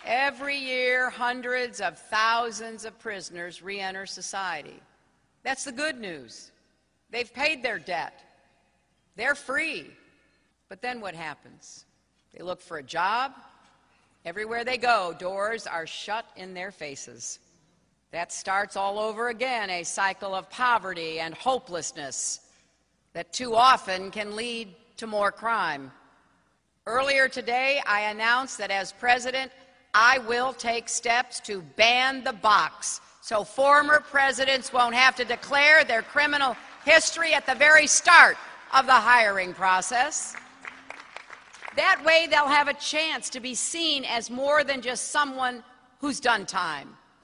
Every year, hundreds of thousands of prisoners re-enter society. That's the good news. They've paid their debt. They're free. But then what happens? They look for a job. Everywhere they go, doors are shut in their faces. That starts all over again, a cycle of poverty and hopelessness that too often can lead to more crime. Earlier today, I announced that as president, I will take steps to ban the box so former presidents won't have to declare their criminal history at the very start of the hiring process. That way, they'll have a chance to be seen as more than just someone who's done time.